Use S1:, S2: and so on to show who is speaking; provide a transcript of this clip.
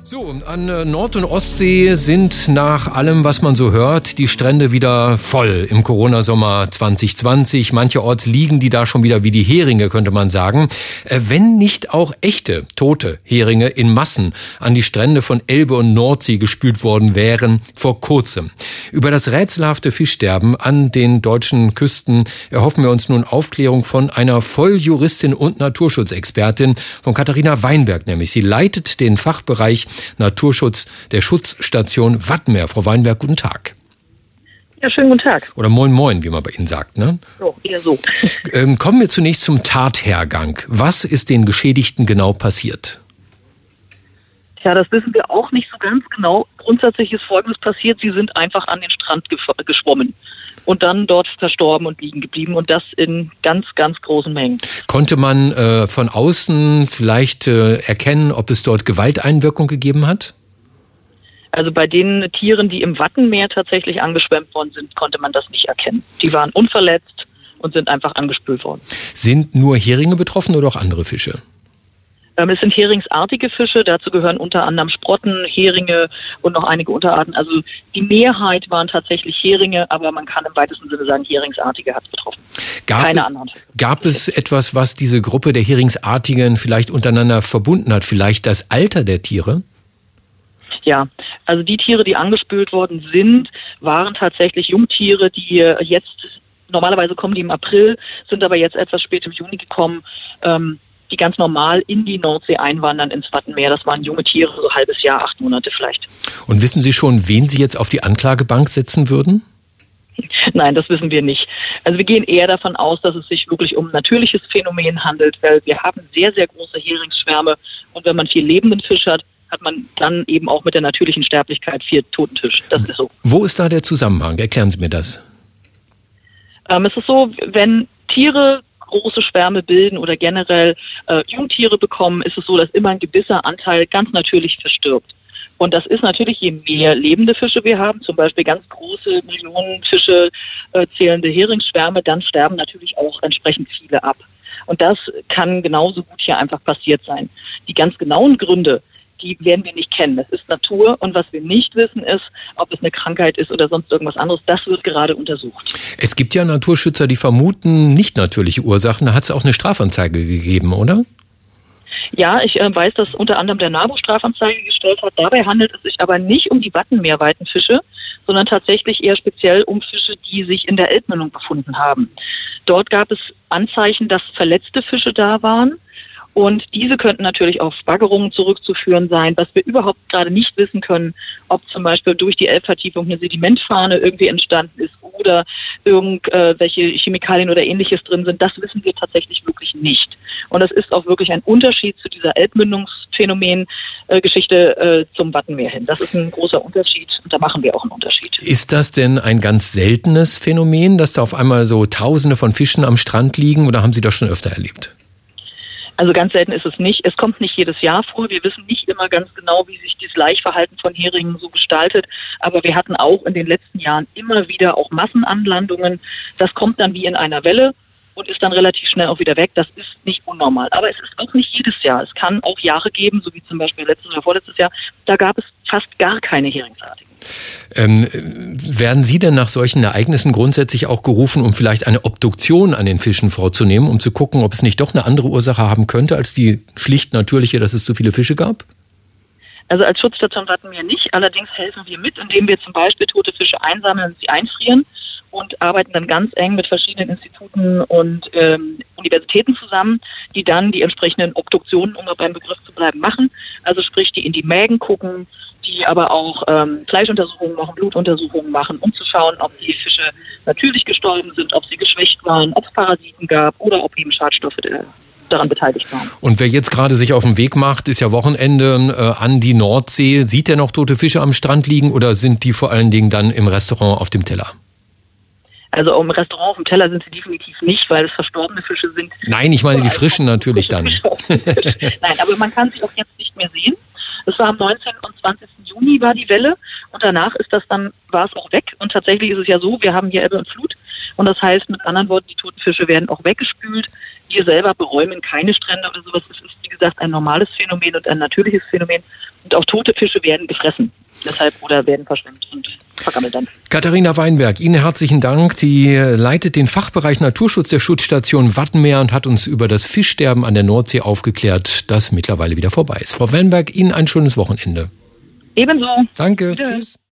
S1: So, an Nord- und Ostsee sind nach allem, was man so hört, die Strände wieder voll im Corona-Sommer 2020. Mancherorts liegen die da schon wieder wie die Heringe, könnte man sagen. Wenn nicht auch echte, tote Heringe in Massen an die Strände von Elbe und Nordsee gespült worden wären vor kurzem. Über das rätselhafte Fischsterben an den deutschen Küsten erhoffen wir uns nun Aufklärung von einer Volljuristin und Naturschutzexpertin, von Katharina Weinberg nämlich. Sie leitet den Fachbereich Naturschutz der Schutzstation Wattenmeer. Frau Weinberg, guten Tag.
S2: Ja, schönen guten Tag.
S1: Oder moin moin, wie man bei Ihnen sagt, ne?
S2: So, eher so.
S1: Kommen wir zunächst zum Tathergang. Was ist den Geschädigten genau passiert?
S2: Ja, das wissen wir auch nicht so ganz genau. Grundsätzlich ist Folgendes passiert. Sie sind einfach an den Strand geschwommen und dann dort verstorben und liegen geblieben und das in ganz, ganz großen Mengen.
S1: Konnte man von außen vielleicht erkennen, ob es dort Gewalteinwirkung gegeben hat?
S2: Also bei den Tieren, die im Wattenmeer tatsächlich angeschwemmt worden sind, konnte man das nicht erkennen. Die waren unverletzt und sind einfach angespült worden.
S1: Sind nur Heringe betroffen oder auch andere Fische?
S2: Es sind heringsartige Fische, dazu gehören unter anderem Sprotten, Heringe und noch einige Unterarten. Also die Mehrheit waren tatsächlich Heringe, aber man kann im weitesten Sinne sagen, heringsartige hat es betroffen. Keine anderen.
S1: Gab es etwas, was diese Gruppe der Heringsartigen vielleicht untereinander verbunden hat? Vielleicht das Alter der Tiere?
S2: Ja, also die Tiere, die angespült worden sind, waren tatsächlich Jungtiere, die jetzt, normalerweise kommen die im April, sind aber jetzt etwas spät im Juni gekommen, die ganz normal in die Nordsee einwandern ins Wattenmeer. Das waren junge Tiere, so ein halbes Jahr, 8 Monate vielleicht.
S1: Und wissen Sie schon, wen Sie jetzt auf die Anklagebank setzen würden?
S2: Nein, das wissen wir nicht. Also wir gehen eher davon aus, dass es sich wirklich um ein natürliches Phänomen handelt, weil wir haben sehr, sehr große Heringsschwärme und wenn man viel lebenden Fisch hat, hat man dann eben auch mit der natürlichen Sterblichkeit viel toten Fisch. Das ist so.
S1: Wo ist da der Zusammenhang? Erklären Sie mir das.
S2: Es ist so, wenn Tiere große Schwärme bilden oder generell Jungtiere bekommen, ist es so, dass immer ein gewisser Anteil ganz natürlich verstirbt. Und das ist natürlich, je mehr lebende Fische wir haben, zum Beispiel ganz große Millionen Fische zählende Heringsschwärme, dann sterben natürlich auch entsprechend viele ab. Und das kann genauso gut hier einfach passiert sein. Die ganz genauen Gründe, die werden wir nicht kennen. Das ist Natur und was wir nicht wissen ist, ob es eine Krankheit ist oder sonst irgendwas anderes. Das wird gerade untersucht.
S1: Es gibt ja Naturschützer, die vermuten nicht natürliche Ursachen. Da hat es auch eine Strafanzeige gegeben, oder?
S2: Ja, ich weiß, dass unter anderem der NABU Strafanzeige gestellt hat. Dabei handelt es sich aber nicht um die Wattenmeerweitenfische, sondern tatsächlich eher speziell um Fische, die sich in der Elbmündung befunden haben. Dort gab es Anzeichen, dass verletzte Fische da waren. Und diese könnten natürlich auf Baggerungen zurückzuführen sein, was wir überhaupt gerade nicht wissen können, ob zum Beispiel durch die Elbvertiefung eine Sedimentfahne irgendwie entstanden ist oder irgendwelche Chemikalien oder Ähnliches drin sind. Das wissen wir tatsächlich wirklich nicht. Und das ist auch wirklich ein Unterschied zu dieser Elbmündungsphänomen-Geschichte zum Wattenmeer hin. Das ist ein großer Unterschied und da machen wir auch einen Unterschied.
S1: Ist das denn ein ganz seltenes Phänomen, dass da auf einmal so Tausende von Fischen am Strand liegen oder haben Sie das schon öfter erlebt?
S2: Also ganz selten ist es nicht. Es kommt nicht jedes Jahr vor. Wir wissen nicht immer ganz genau, wie sich dieses Laichverhalten von Heringen so gestaltet. Aber wir hatten auch in den letzten Jahren immer wieder auch Massenanlandungen. Das kommt dann wie in einer Welle und ist dann relativ schnell auch wieder weg. Das ist nicht unnormal. Aber es ist auch nicht jedes Jahr. Es kann auch Jahre geben, so wie zum Beispiel letztes oder vorletztes Jahr. Da gab es fast gar keine Heringsartigen.
S1: Werden Sie denn nach solchen Ereignissen grundsätzlich auch gerufen, um vielleicht eine Obduktion an den Fischen vorzunehmen, um zu gucken, ob es nicht doch eine andere Ursache haben könnte als die schlicht natürliche, dass es zu viele Fische gab?
S2: Also als Schutzstation Wattenmeer nicht. Allerdings helfen wir mit, indem wir zum Beispiel tote Fische einsammeln und sie einfrieren und arbeiten dann ganz eng mit verschiedenen Instituten und Universitäten zusammen, die dann die entsprechenden Obduktionen, um beim Begriff zu bleiben, machen. Also sprich, die in die Mägen gucken, die aber auch Fleischuntersuchungen machen, Blutuntersuchungen machen, um zu schauen, ob die Fische natürlich gestorben sind, ob sie geschwächt waren, ob es Parasiten gab oder ob eben Schadstoffe daran beteiligt waren.
S1: Und wer jetzt gerade sich auf den Weg macht, ist ja Wochenende an die Nordsee. Sieht er noch tote Fische am Strand liegen oder sind die vor allen Dingen dann im Restaurant auf dem Teller?
S2: Also im Restaurant auf dem Teller sind sie definitiv nicht, weil es verstorbene Fische sind.
S1: Nein, ich meine die frischen natürlich dann.
S2: Nein, aber man kann sie auch jetzt nicht mehr sehen. Es war am 19. und 20. Juni war die Welle und danach war es auch weg. Und tatsächlich ist es ja so, wir haben hier Ebbe und Flut und das heißt mit anderen Worten, die toten Fische werden auch weggespült. Wir selber beräumen keine Strände oder sowas. Es ist, wie gesagt, ein normales Phänomen und ein natürliches Phänomen. Und auch tote Fische werden gefressen. Deshalb oder werden verschwemmt und vergammelt dann.
S1: Katharina Weinberg, Ihnen herzlichen Dank. Sie leitet den Fachbereich Naturschutz der Schutzstation Wattenmeer und hat uns über das Fischsterben an der Nordsee aufgeklärt, das mittlerweile wieder vorbei ist. Frau Weinberg, Ihnen ein schönes Wochenende.
S2: Ebenso.
S1: Danke.
S2: Bitte.
S1: Tschüss.